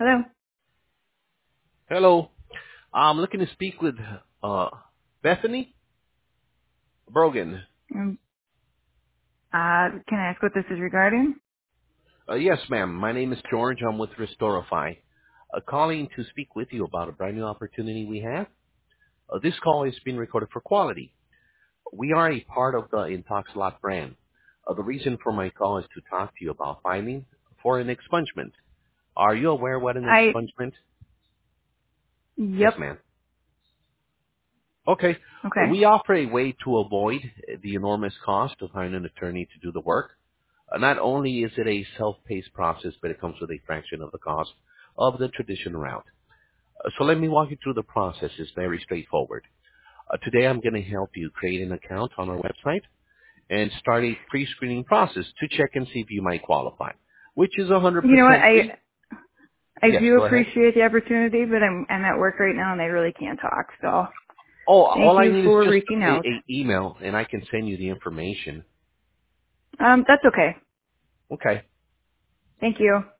Hello. Hello. I'm looking to speak with uh, Bethany Brogan. Um, can I ask what this is regarding? Yes, ma'am. My name is George. I'm with Restorify. Calling to speak with you about a brand new opportunity we have. This call is being recorded for quality. We are a part of the IntoxLot brand. The reason for my call is to talk to you about filing for an expungement. Are you aware what an expungement? Yes, Yep. ma'am. Okay. Okay. We offer a way to avoid the enormous cost of hiring an attorney to do the work. Not only is it a self-paced process, but it comes with a fraction of the cost of the traditional route. So let me walk you through the process. It's very straightforward. Today I'm going to help you create an account on our website and start a pre-screening process to check and see if you might qualify, which is You know what? 100% free. I Yes, do go ahead. appreciate the opportunity, but I'm at work right now and I really can't talk. So Oh, thank all I you need is for just reaching a, out. a email, and I can send you the information. That's okay. Okay. Thank you.